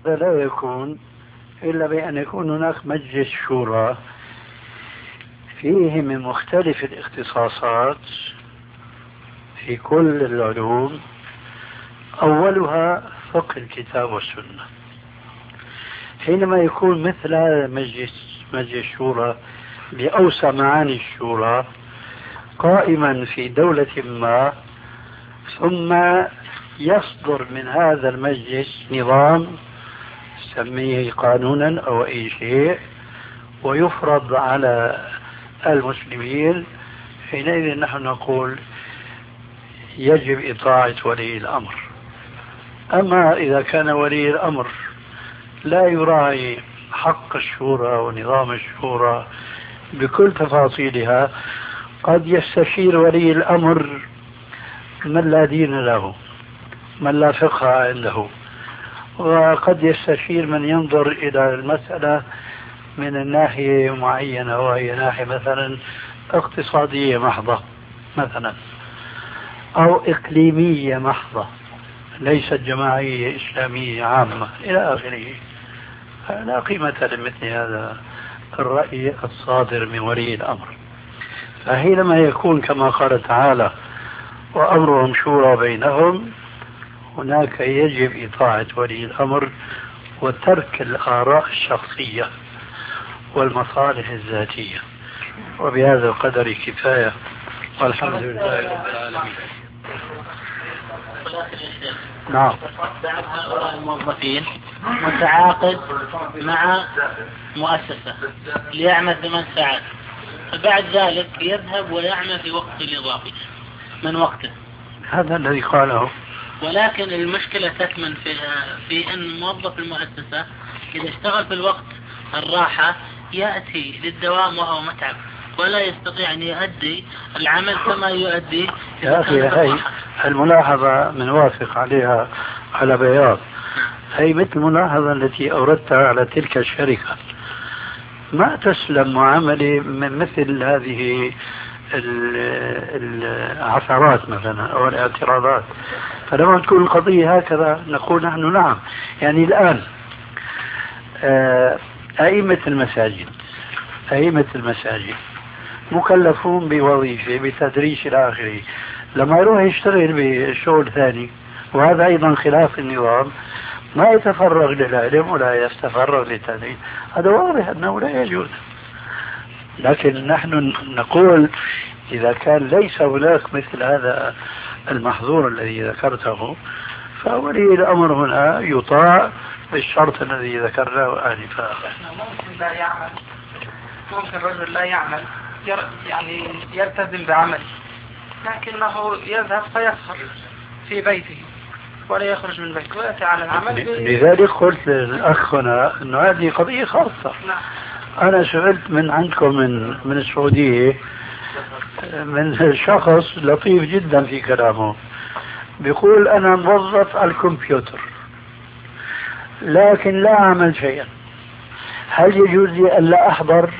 هذا لا يكون إلا بأن يكون هناك مجلس شورى فيه من مختلف الاختصاصات في كل العلوم، أولها فقه الكتاب والسنة. حينما يكون مثل هذا مجلس الشورى بأوسع معاني الشورى قائما في دولة ما، ثم يصدر من هذا المجلس نظام سميه قانونا أو أي شيء ويفرض على المسلمين، حينئذ نحن نقول يجب إطاعة ولي الأمر. أما إذا كان ولي الأمر لا يراعي حق الشورى ونظام الشورى بكل تفاصيلها، قد يستشير ولي الأمر من لا دين له، من لا فقه عنده، وقد يستشير من ينظر إلى المسألة من الناحية معينة، وهي ناحية مثلا اقتصادية محضة مثلا، أو إقليمية محضة ليست جماعية إسلامية عامة إلى آخره. لا قيمة لمثل هذا الرأي الصادر من ولي الأمر. فحينما يكون كما قال تعالى وأمرهم شورى بينهم، هناك يجب إطاعة ولي الأمر وترك الآراء الشخصية والمصالح الذاتية. وبهذا القدر كفاية، والحمد لله رب العالمين. نعم. بعض هؤلاء الموظفين متعاقد مع مؤسسة ليعمل 8 ساعات، فبعد ذلك يذهب ويعمل في وقت إضافي من وقته، هذا الذي قاله. ولكن المشكلة تكمن في أن موظف المؤسسة إذا اشتغل في الوقت الراحة يأتي للدوام وهو متعب، ولا يستطيع أن يؤدي العمل كما يؤدي. يا أخي هي الملاحظة من وافق عليها على بياض، هي مثل الملاحظة التي أوردتها على تلك الشركة. ما تسلم معاملة من مثل هذه العثرات مثلا أو الاعتراضات. فلما تكون القضية هكذا نقول نحن نعم. يعني الآن أئمة المساجد مكلفون بوظيفة بتدريس إلى آخره، لما يروح يشتغل بشغل ثاني وهذا أيضا خلاف النظام ما يتفرغ للعلم ولا يتفرغ للتدريس، هذا واضح أنه لا يجوز. لكن نحن نقول إذا كان ليس هناك مثل هذا المحظور الذي ذكرته، فولي الأمر هنا يطاع بالشرط الذي ذكرناه آنفا. ممكن لا يعمل، ممكن رجل لا يعمل يعني يلتزم بعمل، لكنه يذهب فيسهر في بيته ولا يخرج من بيته ويأتي على العمل. لذلك قلت للأخ هنا أنه هذه قضية خاصة. نعم. أنا سئلت من عندكم من السعودية من شخص لطيف جدا في كلامه، بيقول أنا موظف على الكمبيوتر لكن لا أعمل شيئا، هل يجوز لي أن لا أحضر؟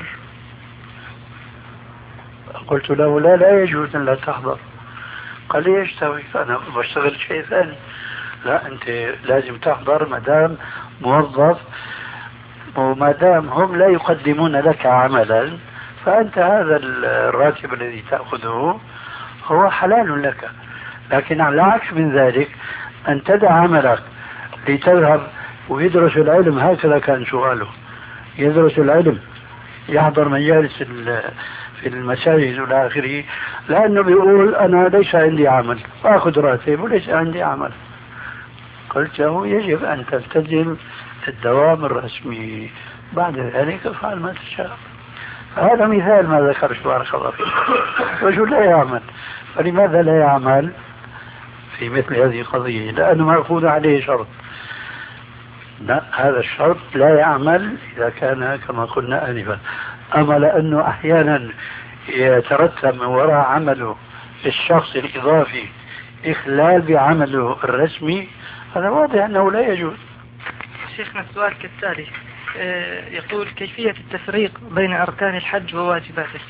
قلت له لا يجوز أن لا تحضر. قال لي ايش تسوي؟ أنا بشتغل شيء ثاني. لا، أنت لازم تحضر ما دام موظف، وما دام هم لا يقدمون لك عملا فأنت هذا الراتب الذي تأخذه هو حلال لك. لكن على العكس من ذلك أن تدع عملك لتذهب ويدرس العلم، هكذا كان سؤاله، يدرس العلم يحضر مجالس في المساجد والى اخره، لانه بيقول انا ليس عندي عمل، اخذ راتب وليس عندي عمل. قلت له يجب ان تلتزم الدوام الرسمي، بعد ذلك افعل ما تشاء. هذا مثال ما ذكرش بارك الله فيك. رجل لا يعمل، فلماذا لا يعمل في مثل هذه القضية؟ لأنه مأخوذ عليه شرط. لا، هذا الشرط لا يعمل إذا كان كما قلنا آنفا. أما لأنه أحيانا يترتب من وراء عمله الشخص الإضافي إخلال بعمله الرسمي، هذا واضح أنه لا يجوز. شيخنا السؤال كالتالي، يقول كيفية التفريق بين أركان الحج وواجباته؟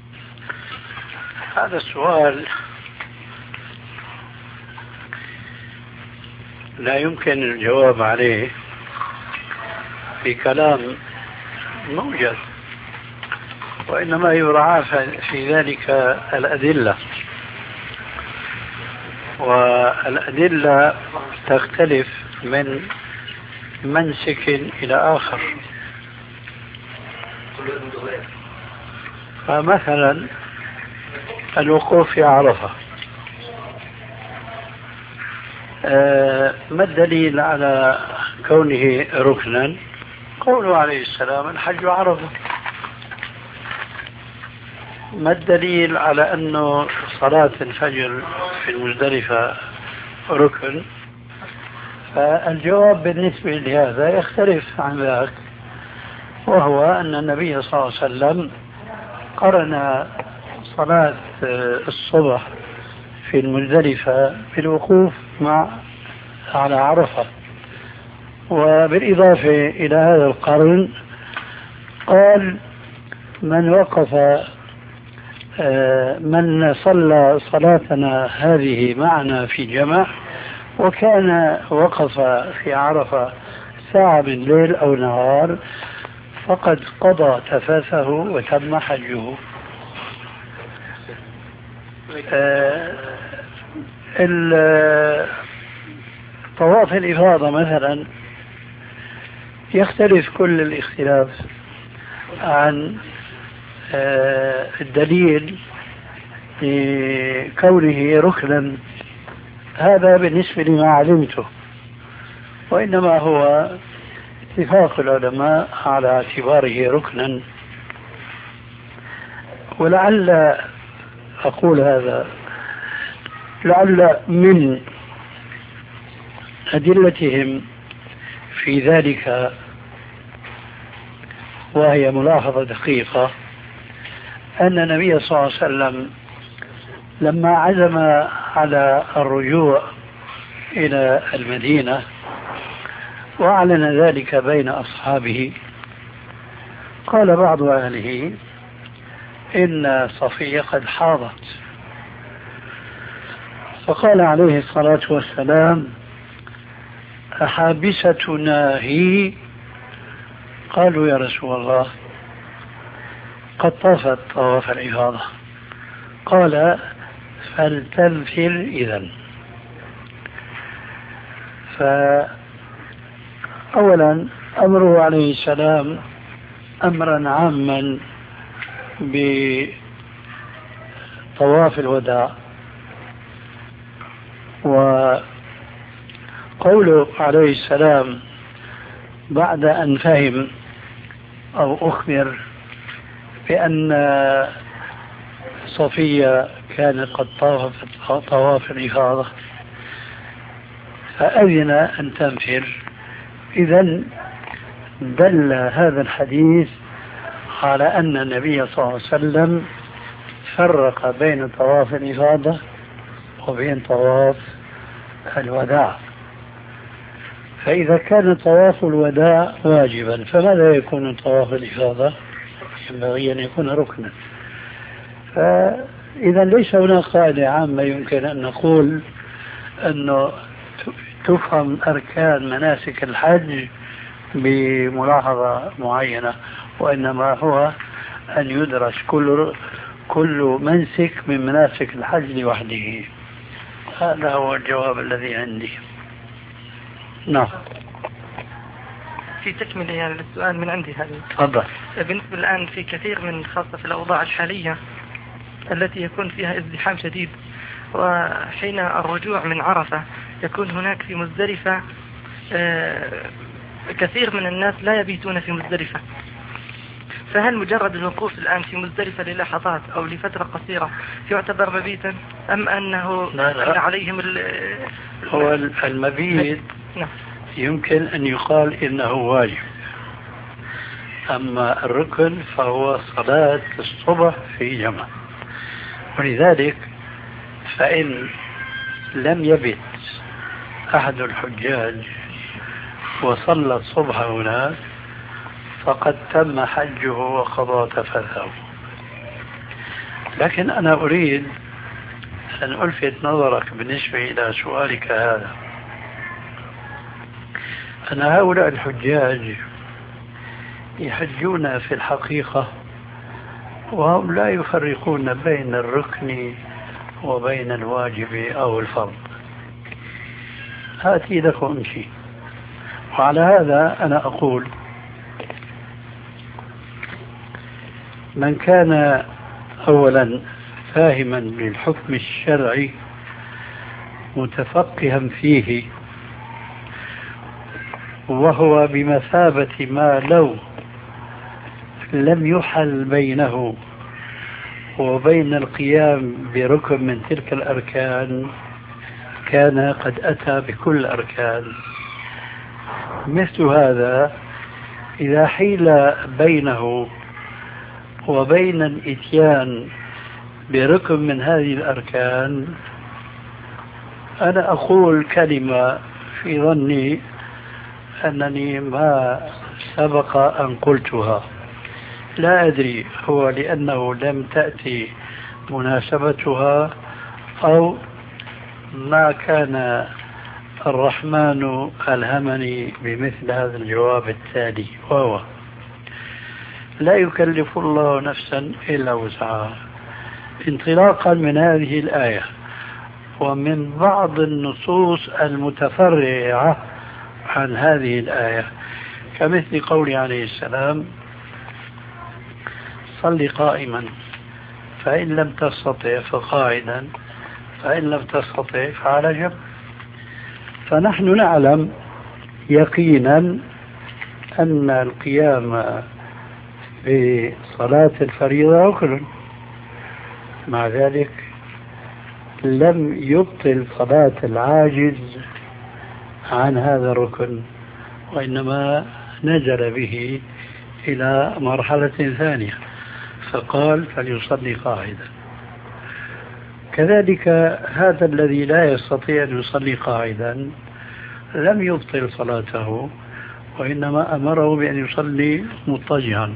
هذا السؤال لا يمكن الجواب عليه في كلام موجز، وإنما يراعى في ذلك الأدلة، والأدلة تختلف من منسك إلى آخر. فمثلا الوقوف في عرفة، ما الدليل على كونه ركنا؟ قوله عليه السلام الحج عرفة. ما الدليل على أنه صلاة الفجر في المزدلفة ركن؟ فالجواب بالنسبة لهذا يختلف عن ذاك، وهو أن النبي صلى الله عليه وسلم قرن صلاة الصبح في المزدلفة بالوقوف على عرفة. وبالإضافة إلى هذا القرن قال من صلى صلاتنا هذه معنا في جمع وكان وقف في عرفة ساعة من ليل أو نهار فقد قضى تفاثه وتم حجه. طواف الإفاضة مثلا يختلف كل الاختلاف عن الدليل لكونه ركنا. هذا بالنسبة لما علمته، وإنما هو اتفاق العلماء على اعتباره ركنا. ولعل أقول هذا لعل من أدلتهم في ذلك، وهي ملاحظة دقيقة، أن النبي صلى الله عليه وسلم لما عزم على الرجوع إلى المدينة وأعلن ذلك بين أصحابه، قال بعض أهله إن صفية قد حاضت، فقال عليه الصلاة والسلام أحابستنا هي؟ قالوا يا رسول الله قد طافت طواف الإفاضة. قال فلتنفر إذن. فأولا أمره عليه السلام أمرا عاما بطواف الوداع، وقوله عليه السلام بعد أن فهم أو أخبر بأن صفية كانت قد طافت طواف الإفاضة فأذن أن تنفر. إذن دل هذا الحديث على أن النبي صلى الله عليه وسلم فرق بين طواف الإفاضة وبين طواف الوداع. فإذا كان طواف الوداع واجبا فماذا يكون طواف الإفاضة؟ ينبغي أن يكون ركنا. فإذا ليس هناك قاعدة عامة يمكن أن نقول أنه تفهم أركان مناسك الحج بملاحظة معينة، وإنما هو أن يدرس كل منسك من مناسك الحج لوحده. هذا هو الجواب الذي عندي. نعم. في تكملة يعني للسؤال من عندي هذا. تفضل. بالنسبة الآن في كثير من خاصة في الأوضاع الحالية التي يكون فيها ازدحام شديد، وحين الرجوع من عرفة يكون هناك في مزدلفة كثير من الناس لا يبيتون في مزدلفة، فهل مجرد الوقوف الآن في مزدلفة للحظات أو لفترة قصيرة يعتبر مبيتا أم أنه لا. عليهم هو المبيت يمكن أن يقال إنه واجب، أما الركن فهو صلاة الصبح في جمع. ولذلك فإن لم يبت أحد الحجاج وصلى الصبح هناك فقد تم حجه وقضى تفثه. لكن أنا أريد أن ألفت نظرك بالنسبة إلى سؤالك هذا، أن هؤلاء الحجاج يحجون في الحقيقة وهم لا يفرقون بين الركن وبين الواجب أو الفرض. هاتي لكم شيء. وعلى هذا أنا أقول من كان أولا فاهما للحكم الشرعي متفقها فيه، وهو بمثابة ما لو لم يحل بينه وبين القيام بركن من تلك الأركان كان قد أتى بكل الأركان. مثل هذا إذا حيل بينه وبين الإتيان بركن من هذه الأركان، أنا أقول كلمة في ظني أنني ما سبق أن قلتها، لا أدري هو لأنه لم تأتي مناسبتها أو ما كان الرحمن ألهمني بمثل هذا الجواب التالي، وهو لا يكلف الله نفسا إلا وسعها. انطلاقا من هذه الآية ومن بعض النصوص المتفرعة عن هذه الآية، كمثل قوله عليه السلام صل قائما فإن لم تستطع فقاعدا فإن لم تستطع فعلى جنب. فنحن نعلم يقينا أن القيام بصلاة الفريضة ركن، مع ذلك لم يبطل صلاة العاجز عن هذا الركن، وإنما نزل به إلى مرحلة ثانية فقال فليصلي قاعدا. كذلك هذا الذي لا يستطيع أن يصلي قاعدا لم يبطل صلاته، وإنما أمره بأن يصلي مضطجعا.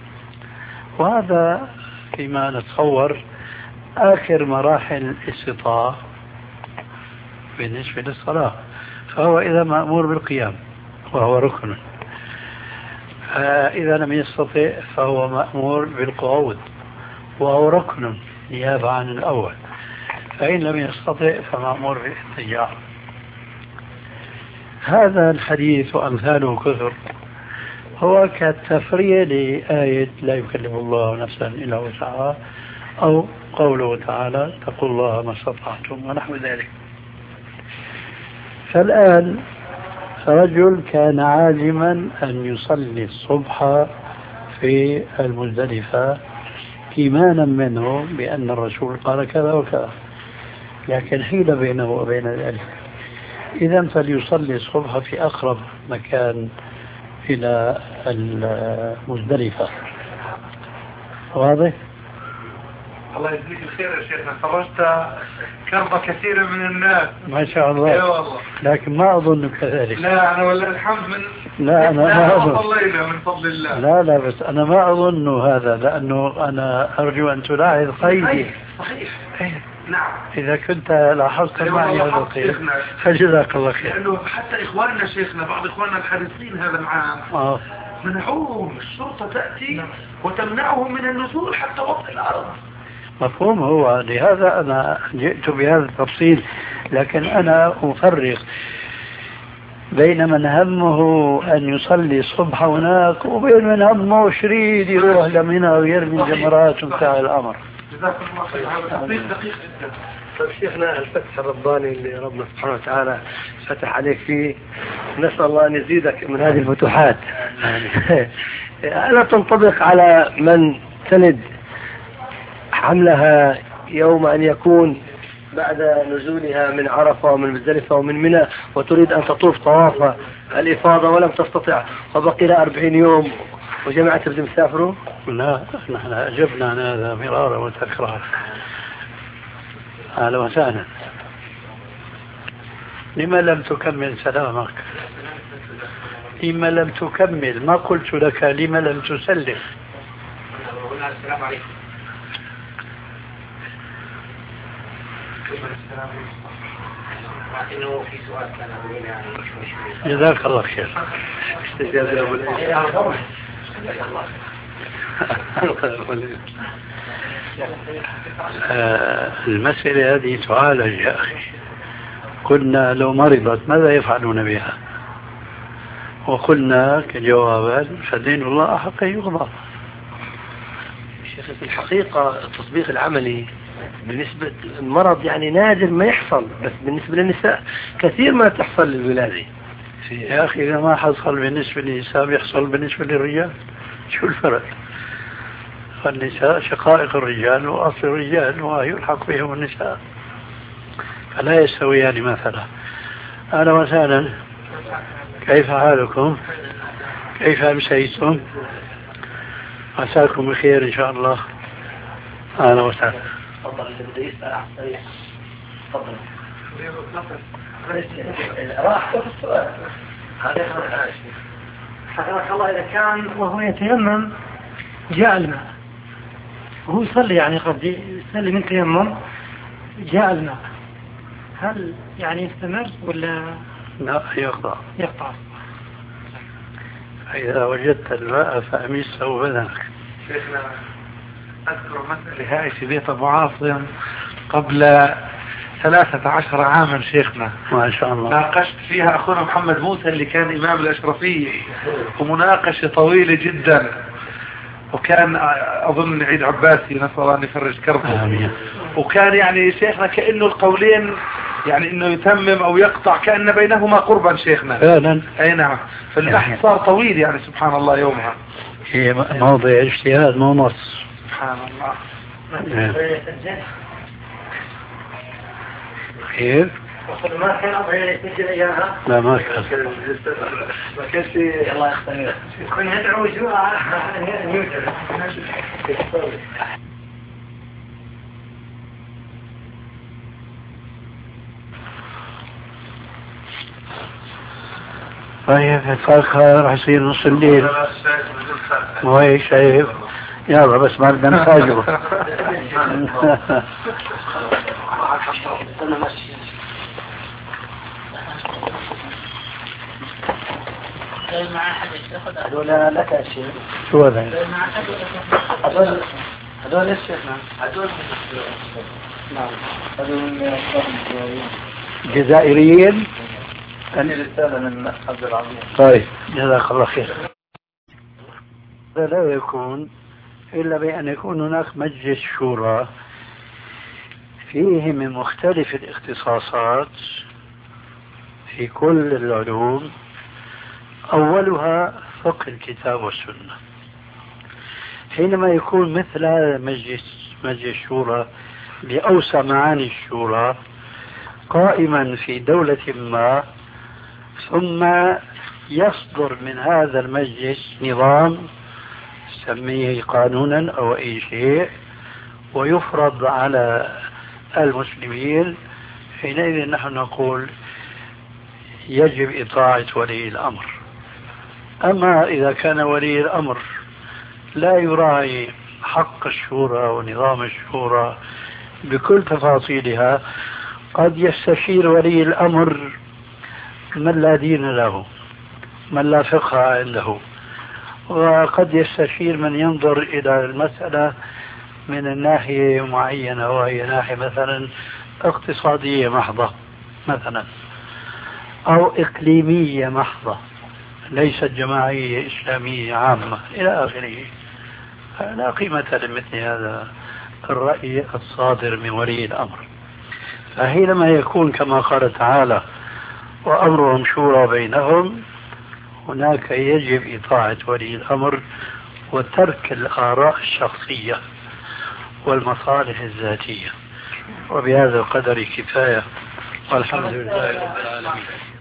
وهذا فيما نتصور آخر مراحل الاستطاعة بالنسبة للصلاة، فهو إذا مأمور بالقيام وهو ركن، إذا لم يستطع فهو مأمور بالقعود وهو ركن نيابة عن الأول، فإن لم يستطع فمأمور بالاضطجاع. هذا الحديث وأمثاله كثر هو كالتفريع لآية لا يكلف الله نفسا إلا وسعها، أو قوله تعالى اتقوا الله ما استطعتم ونحو ذلك. فالآن رجل كان عازما أن يصلي الصبح في المزدلفة إيمانا منه بأن الرسول قال كذا وكذا، لكن حيل بينه وبين ذلك، إذن فليصلي الصبح في أقرب مكان إلى المزدلفة. واضح؟ الله يجزيك الخير يا شيخنا، فرجت كرب كثير من الناس ما شاء الله. اي والله، لكن ما أظن كذلك. لا أنا ولا الحمد من لا أنا ما أظن. صلينا من فضل الله. لا بس أنا ما أظن هذا، لأنه أنا أرجو أن تلاحظ قيدي. صحيح. نعم. إذا كنت لاحظت معي هذا القيد فجزاك الله خير. لأنه حتى إخواننا شيخنا بعض إخواننا الحريصين هذا العام منعوهم الشرطة تأتي وتمنعهم من النزول حتى وسط الأرض. مفهوم، هو لهذا أنا جئت بهذا التفصيل، لكن أنا أفرق بين من همه أن يصلي الصبح هناك وبين من همه شريد يروح لمنى ويرمي الجمرات وانتهى الأمر. جزاك الله خير، هذا تطبيق دقيق جدا. طيب شيخنا، الفتح الرباني اللي ربنا سبحانه وتعالى فتح عليك فيه، نسأل الله أن يزيدك من هذه الفتوحات. ألا تنطبق على من تلد حملها يوم أن يكون بعد نزولها من عرفة ومن مزدلفة ومن منى وتريد أن تطوف طواف الإفاضة ولم تستطع وبقي لها 40 يوم وجماعة بدهم يسافروا؟ لا، نحن أجبنا عن هذا مرارا وتكرارا. أهلا وسهلا. لما لم تكمل سلامك؟ لما لم تكمل؟ ما قلت لك لما لم تسلم؟ السلام عليكم. إنه في سؤال كان يعني جزاك الله خير. المسألة هذه تعالج يا أخي. قلنا لو مرضت ماذا يفعلون بها؟ وقلنا كجوابات فدين الله أحق أن يقضى. شيخ في الحقيقة التطبيق العملي بالنسبة المرض يعني نادر ما يحصل، بس بالنسبة للنساء كثير ما تحصل للولادة. يا أخي إذا ما حصل بالنسبة للنساء بيحصل بالنسبة للرجال، شو الفرق؟ فالنساء شقائق الرجال وأصل الرجال ويلحق بهم النساء، فلا يستويان مثلا. أهلا وسهلا، كيف حالكم؟ كيف أمسيتم؟ عساكم بخير إن شاء الله. أهلا وسهلا. تفضل اللي بده يسأل صريح. تفضل. راح في السؤال. حضرتك الله إذا كان وهو يتيمم جاء الماء وهو يصلي، يعني قد يصلي من تيمم جاء الماء، هل يعني يستمر ولا لا يقطع؟ يقطع. فإذا وجدت الماء فأمسه بدنك. شيخنا أذكر مسألة هاي في بيت أبو عاصم قبل 13 عاما شيخنا، ما شاء الله، ناقشت فيها أخونا محمد موسى اللي كان إمام الأشرفية، ومناقشة طويلة جدا، وكان أظن عيد عباسي نسأل الله أن يفرج كربه. آمين. وكان يعني شيخنا كأنه القولين يعني إنه يتمم أو يقطع كأن بينهما قربا شيخنا فعلا. أي نعم. فالبحث صار طويل يعني سبحان الله يومها. هي موضع اجتهاد مو نص. سبحان الله. خير؟ ما كان أبغى يسجل إياها. لا ما كان. ما كانش الله يختار. كن يدعو جوع يوجد. طيب الفرخة راح يصير نص الليل. مو هيك شايف؟ يلا بس ما بدنا نفاجئه. هذول لك يا شيخ. شو هذا؟ هذول ايش شيخنا؟ هذول نعم هذول جزائريين. هذه رسالة من عبد العظيم. طيب جزاك الله خير. هذا لا يكون إلا بأن يكون هناك مجلس شورى فيه من مختلف الاختصاصات في كل العلوم، أولها فقه الكتاب والسنة. حينما يكون مثل هذا المجلس، مجلس الشورى بأوسع معاني الشورى، قائما في دولة ما، ثم يصدر من هذا المجلس نظام سميه قانونا أو أي شيء ويفرض على المسلمين، حينئذ نحن نقول يجب إطاعة ولي الأمر. أما إذا كان ولي الأمر لا يراعي حق الشورى ونظام الشورى بكل تفاصيلها، قد يستشير ولي الأمر من لا دين له، من لا فقه عنده، وقد يستشير من ينظر إلى المسألة من الناحية معينة، وهي ناحية مثلا اقتصادية محضة مثلا، أو إقليمية محضة ليست جماعية إسلامية عامة إلى آخره. لا قيمة لمثل هذا الرأي الصادر من ولي الأمر. فحينما يكون كما قال تعالى وأمرهم شورى بينهم، هناك يجب إطاعة ولي الأمر وترك الآراء الشخصية والمصالح الذاتية. وبهذا القدر كفاية، والحمد لله رب العالمين.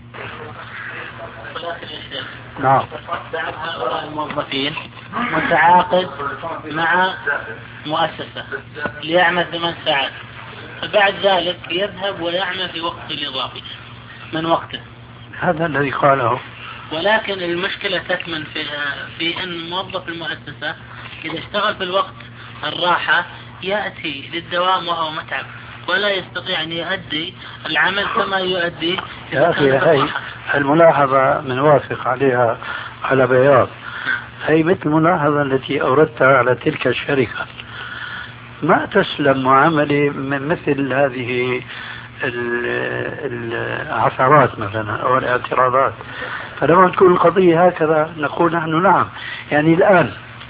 نعم. بعض هؤلاء الموظفين متعاقد مع مؤسسة ليعمل 8 ساعات، فبعد ذلك يذهب ويعمل في وقت الإضافي من وقته. هذا الذي قاله. ولكن المشكلة تكمن في أن موظف المؤسسة إذا اشتغل في الوقت الراحة يأتي للدوام وهو متعب، ولا يستطيع أن يؤدي العمل كما يؤدي. يا أخي هاي الملاحظة منوافق عليها على بياض، هي مثل الملاحظة التي أوردتها على تلك الشركة، ما تسلم معاملة من مثل هذه العثرات مثلا أو الاعتراضات. فلما تكون القضية هكذا نقول نحن نعم. يعني الآن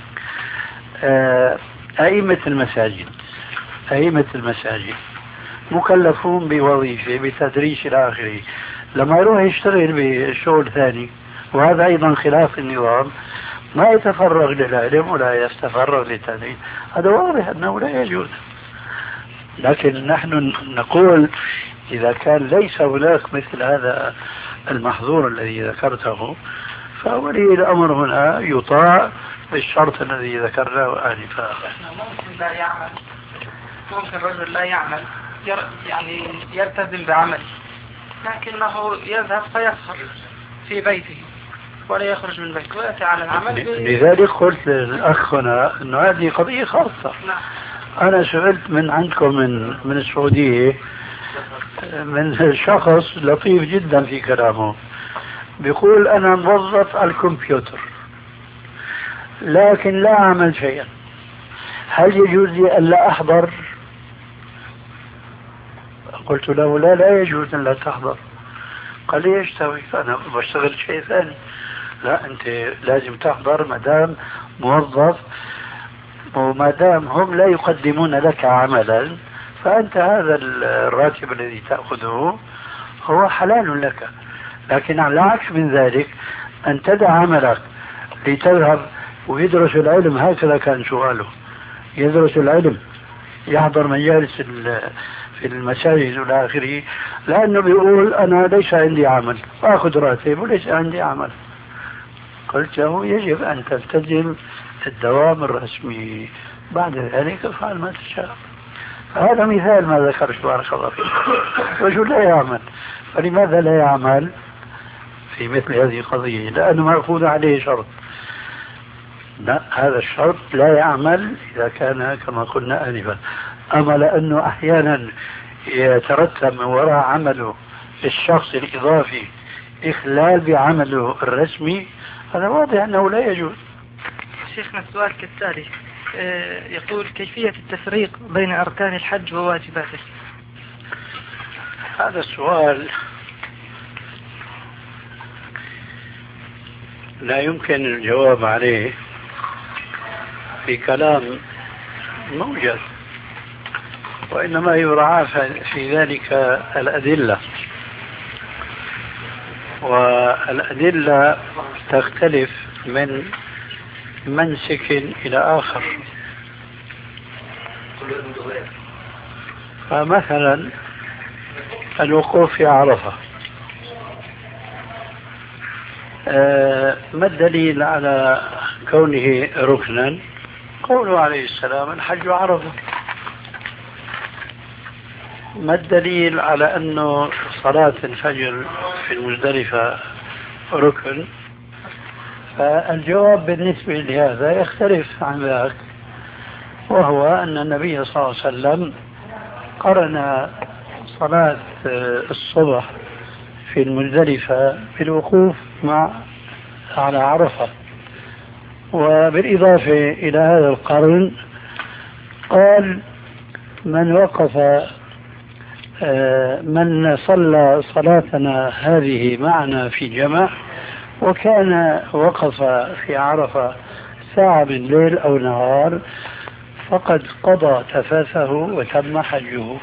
أئمة المساجد مكلفون بوظيفة بتدريس إلى آخره، لما يروح يشتغل بشغل ثاني وهذا أيضا خلاف النظام ما يتفرغ للعلم ولا يستفرغ للتدريس، هذا واضح أنه لا يجوز. لكن نحن نقول إذا كان ليس هناك مثل هذا المحظور الذي ذكرته فولي الأمر هنا يطاع بالشرط الذي ذكرناه آنفا. ممكن لا يعمل، ممكن رجل لا يعمل يعني يلتزم بعمل لكنه يذهب فيسهر في بيته ولا يخرج من بيته ويأتي على العمل. لذلك قلت للأخ هنا أنه هذه قضية خاصة. أنا سئلت من عندكم من السعودية من شخص لطيف جدا في كلامه، بيقول أنا موظف على الكمبيوتر لكن لا أعمل شيئا، هل يجوز لي أن لا أحضر؟ قلت له لا يجوز أن لا تحضر. قال لي ايش تسوي؟ أنا بشتغل شيء ثاني. لا أنت لازم تحضر ما دام موظف، وما دام هم لا يقدمون لك عملا فأنت هذا الراتب الذي تأخذه هو حلال لك. لكن على العكس من ذلك أن تدع عملك لتذهب ويدرس العلم، هكذا كان سؤاله، يدرس العلم يحضر مجالس في المساجد والى اخره، لانه بيقول انا ليس عندي عمل، اخذ راتب وليس عندي عمل. قلت له يجب ان تلتزم الدوام الرسمي، بعد ذلك افعل ما تشاء. هذا مثال ما ذكرت بارك الله فيك. رجل لا يعمل، فلماذا لا يعمل في مثل هذه القضية؟ لأنه مأخوذ عليه شرط. لا، هذا الشرط لا يعمل إذا كان كما قلنا آنفا. أما لأنه أحيانا يترتب من وراء عمله الشخص الإضافي إخلال بعمله الرسمي، هذا واضح أنه لا يجوز. شيخنا السؤال كالتالي، يقول كيفية التفريق بين أركان الحج وواجباته؟ هذا السؤال لا يمكن الجواب عليه في كلام موجز، وإنما يراعى في ذلك الأدلة، والأدلة تختلف من منسك إلى آخر. فمثلا الوقوف في عرفة، ما الدليل على كونه ركنا؟ قوله عليه السلام الحج عرفة. ما الدليل على أنه صلاة الفجر في المزدلفة ركن؟ فالجواب بالنسبة لهذا يختلف عن ذاك، وهو أن النبي صلى الله عليه وسلم قرن صلاة الصبح في المزدلفة بالوقوف على عرفة. وبالإضافة إلى هذا القرن قال من صلى صلاتنا هذه معنا في جمع وكان وقف في عرفة ساعة من ليل أو نهار فقد قضى تفاثه وتم حجه.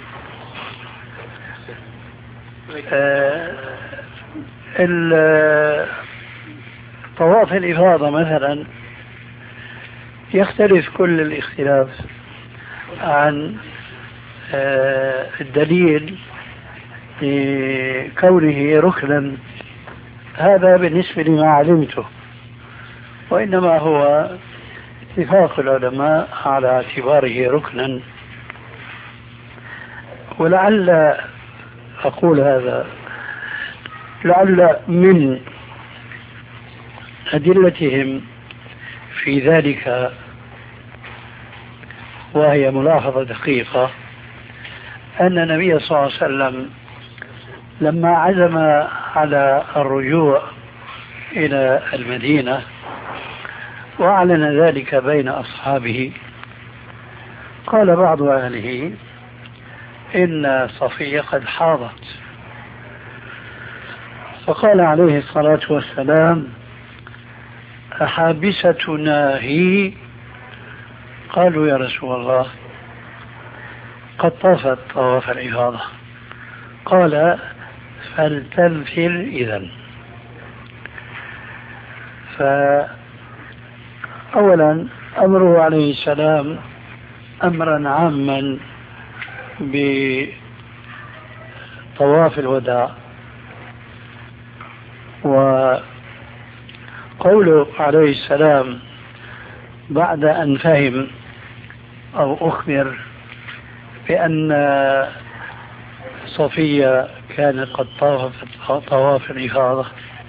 طواف الإفاضة مثلا يختلف كل الاختلاف عن الدليل لكونه ركنا، هذا بالنسبة لما علمته، وإنما هو اتفاق العلماء على اعتباره ركنا. ولعل أقول هذا لعل من أدلتهم في ذلك، وهي ملاحظة دقيقة، أن النبي صلى الله عليه وسلم لما عزم على الرجوع إلى المدينة وأعلن ذلك بين أصحابه. قال بعض أهله إن صفية قد حاضت، فقال عليه الصلاة والسلام: أحابستنا هي؟ قالوا: يا رسول الله قد طافت طواف الإفاضة. قال: فلتنفر إذن. فأولا أمره عليه السلام أمرا عاما بطواف الوداع، وقوله عليه السلام بعد أن فهم أو أخبر بأن صفية كانت قد طافت طواف الإفاضة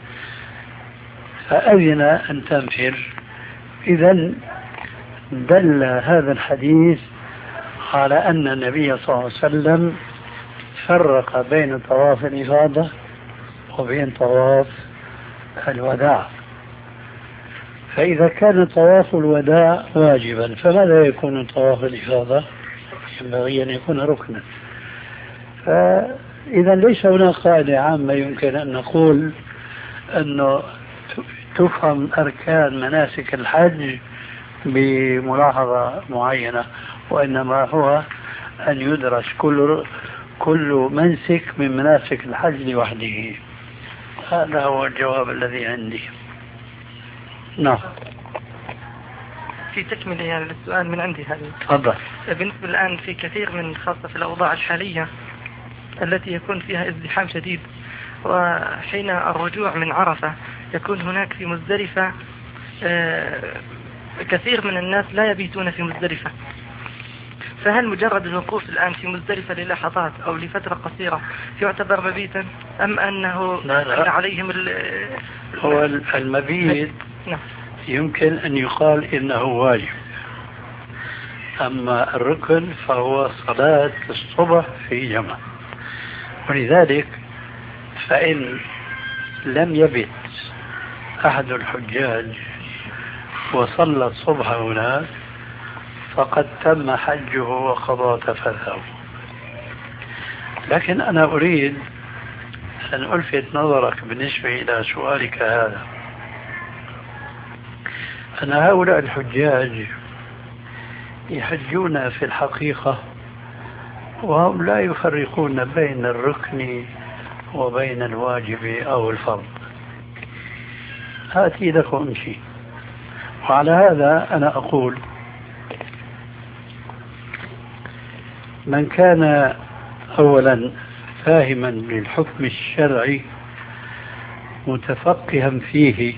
فأذن أن تنفر، إذن دل هذا الحديث على أن النبي صلى الله عليه وسلم فرق بين طواف الإفاضة وبين طواف الوداع. فإذا كان طواف الوداع واجبا فماذا يكون طواف الإفاضة؟ ينبغي أن يكون ركنا. فإذا ليس هناك قاعدة عامة يمكن أن نقول أنه تفهم أركان مناسك الحج بملاحظة معينة، وإنما هو أن يدرس كل منسك من مناسك الحج لوحده. هذا هو الجواب الذي عندي. نعم. في تكملة للسؤال من عندي هذا. تفضل. بالنسبة الآن في كثير من خاصة في الأوضاع الحالية التي يكون فيها ازدحام شديد، وحين الرجوع من عرفة يكون هناك في مزدلفة كثير من الناس لا يبيتون في مزدلفة، فهل مجرد الوقوف الآن في مزدلفة للحظات أو لفترة قصيرة يعتبر مبيتا، أم أنه لا. عليهم هو المبيت يمكن أن يقال إنه واجب، أما الركن فهو صلاة الصبح في جمع. ولذلك فإن لم يبت أحد الحجاج وصلى الصبح هناك فقد تم حجه وقضى تفثه. لكن أنا أريد أن ألفت نظرك بالنسبة إلى سؤالك هذا، أن هؤلاء الحجاج يحجون في الحقيقة وهم لا يفرقون بين الركن وبين الواجب أو الفرض. هاتي لكم شيء. وعلى هذا أنا أقول من كان أولا فاهما للحكم الشرعي متفقها فيه،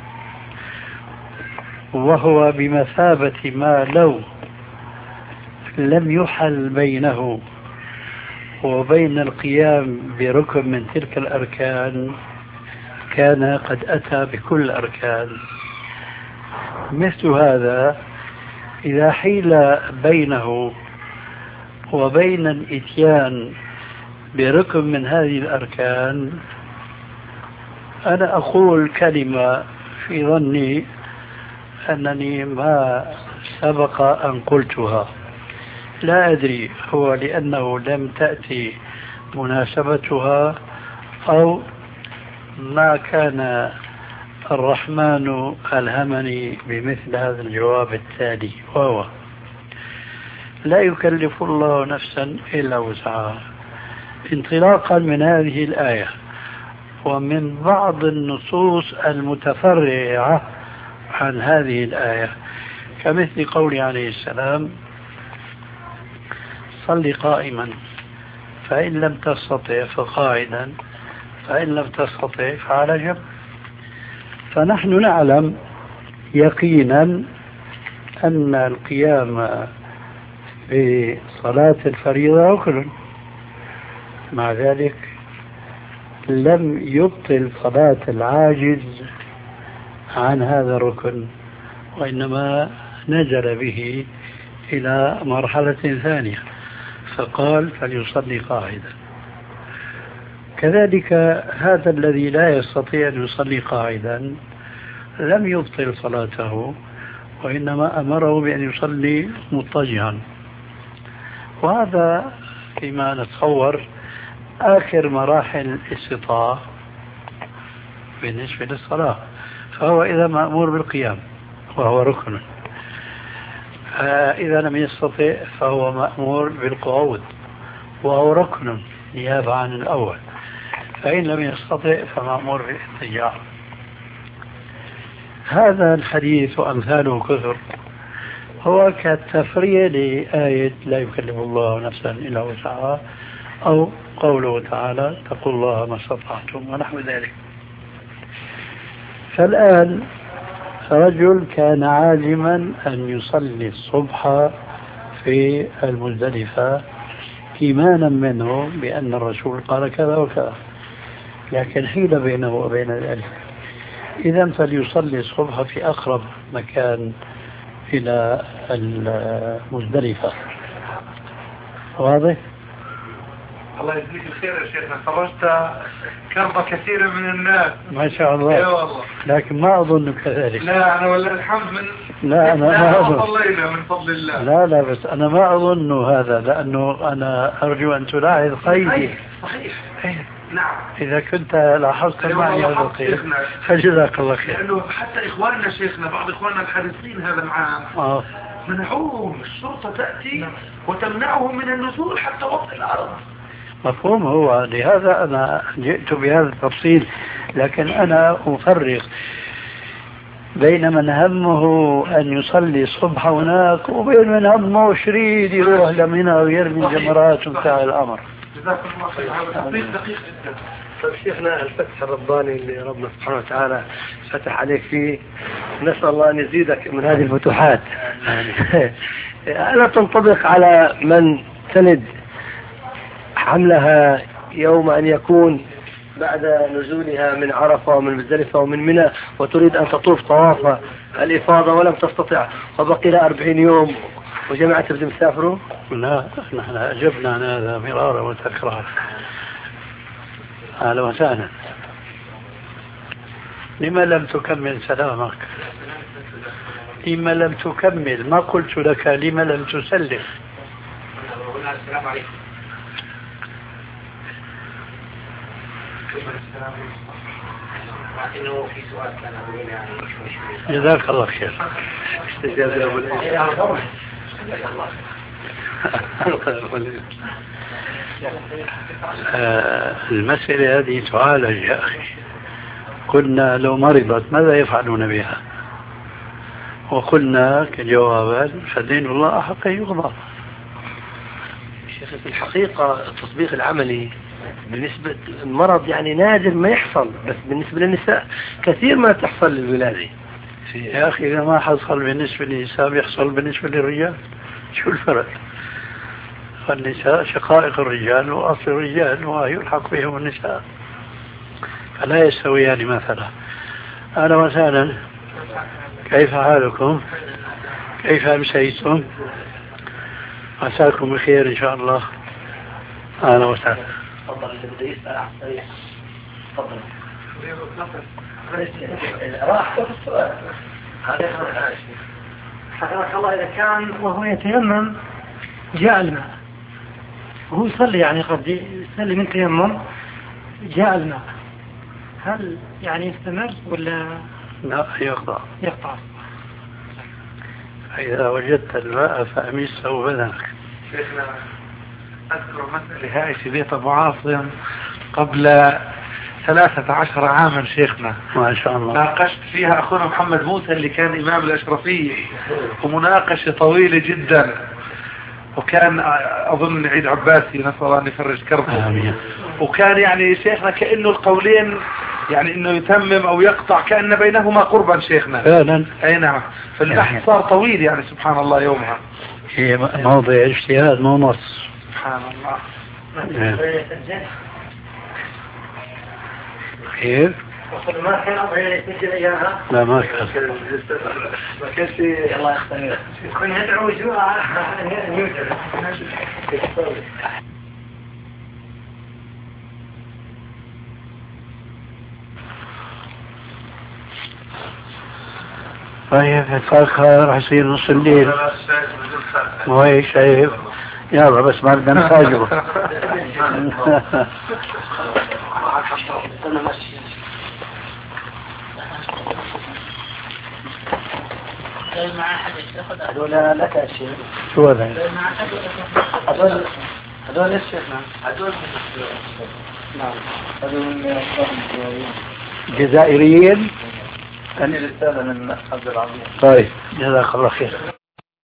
وهو بمثابة ما لو لم يحل بينه وبين القيام بركن من تلك الأركان كان قد أتى بكل الأركان. مثل هذا إذا حيل بينه وبين الإتيان بركن من هذه الأركان، أنا أقول كلمة في ظني أنني ما سبق أن قلتها، لا أدري هو لأنه لم تأتي مناسبتها أو ما كان الرحمن ألهمني بمثل هذا الجواب التالي، وهو: لا يكلف الله نفسا إلا وسعها. انطلاقا من هذه الآية ومن بعض النصوص المتفرعة عن هذه الآية، كمثل قول عليه السلام: صل قائما فإن لم تستطع فقاعدا فإن لم تستطع فعلى جنب. فنحن نعلم يقينا أن القيام بصلاة الفريضة ركن، مع ذلك لم يبطل صلاة العاجز عن هذا الركن، وإنما نزل به إلى مرحلة ثانية فقال: فليصلي قاعدا. كذلك هذا الذي لا يستطيع أن يصلي قاعدا لم يبطل صلاته، وإنما أمره بأن يصلي مضطجعا، وهذا فيما نتصور آخر مراحل الاستطاعة بالنسبة للصلاة، فهو إذا مأمور بالقيام وهو ركن، إذا لم يستطع فهو مأمور بالقعود وهو ركن نيابة عن الأول، فإن لم يستطع فمأمور بالاضطجاع. هذا الحديث وأمثاله كثر هو كالتفريع لآية لا يكلف الله نفسا إلا وسعها، أو قوله تعالى اتقوا الله ما استطعتم ونحو ذلك. فالآن رجل كان عازما أن يصلي الصبح في المزدلفة إيمانا منه بأن الرسول قال كذا وكذا، لكن حيل بينه وبين ذلك، إذا فليصلي الصبح في أقرب مكان إلى المزدلفة. واضح؟ الله يجزيك الخير يا شيخنا، فرجت كرب كثير من الناس ما شاء الله. يا والله. لكن ما أظن كذلك. لا أنا ولا الحمد من لا أنا ما أظن. صلينا من فضل الله. لا بس أنا ما أظن هذا، لأنه أنا أرجو أن تلاحظ قيدي. صحيح. نعم. إذا كنت لاحظت معي هذا القيد فجزاك الله خير. لأنه حتى إخواننا شيخنا بعض إخواننا الحديثين هذا العام منعوهم الشرطة تأتي وتمنعهم من النزول حتى وقت الأرض. مفهوم، هو لهذا أنا جئت بهذا التفصيل، لكن أنا أفرق بين من همه أن يصلي الصبح هناك وبين من همه شريد يروح لمنى ويرمي الجمرات وانتهى الأمر. جزاكم الله خير. هذا تطبيق دقيق جدا. طيب شيخنا، الفتح الرباني اللي ربنا سبحانه وتعالى فتح عليك فيه، نسأل الله أن يزيدك من هذه الفتوحات. ألا تنطبق على من تلد حملها يوم أن يكون بعد نزولها من عرفة ومن مزدلفة ومن منى وتريد أن تطوف طواف الإفاضة ولم تستطع وبقي لها 40 يوم وجماعة بدهم يسافروا؟ لا، نحن أجبنا عن هذا مرارا وتكرارا. أهلا وسهلا. لما لم تكمل سلامك؟ لما لم تكمل؟ ما قلت لك لما لم تسلم؟ السلام عليكم. إنه في سؤال كان أقول يعني جزاك الله خير. المسألة هذه تعالج يا أخي. قلنا لو مرضت ماذا يفعلون بها؟ وقلنا كجوابات فدين الله أحق يقضى. شيخ في الحقيقة التطبيق العملي بالنسبة المرض يعني نادر ما يحصل، بس بالنسبة للنساء كثير ما تحصل للولادة. يا أخي إذا ما حصل بالنسبة للنساء بيحصل بالنسبة للرجال، شو الفرق؟ النساء شقائق الرجال وأصل الرجال ويلحق بهم النساء، فلا يستويان مثلا. أهلا وسهلا، كيف حالكم؟ كيف أمسيتم؟ عساكم بخير إن شاء الله. أهلا وسهلا. تفضل اللي بده يسأل صريح. تفضل. راح في السؤال. حفظك الله، إذا كان وهو يتيمم جاء الماء وهو يصلي، يعني قد يصلي من تيمم جاء الماء، هل يعني يستمر ولا لا، يقطع. فإذا وجدت الماء فأمسه بدنك. شيخنا أذكر مسألة هاي في بيت أبو عاصم قبل 13 عاما شيخنا، ما شاء الله، ناقشت فيها أخونا محمد موسى اللي كان إمام الأشرفية، ومناقشة طويلة جدا، وكان أظن عيد عباسي نسأل الله أن يفرج كربه. وكان يعني شيخنا كأنه القولين يعني إنه يتمم أو يقطع كأن بينهما قربا شيخنا فعلا. أي نعم. فالبحث صار طويل يعني سبحان الله يومها. هي موضع اجتهاد مو نص. سبحان الله. خير؟ ما كان أبغى يسجل إياها؟ لا ما كان. ما كان في الله يختار. كن يدعو جوع يوجد. طيب الفرخة راح يصير نص الليل. مو هيك شايف؟ يلا بس ما بدنا نفاجئه. هذول لك يا شيخ. شو هذا؟ هذول ايش شيخنا؟ هذول نعم هذول جزائريين. رسالة من عبد العظيم. طيب جزاك الله خير.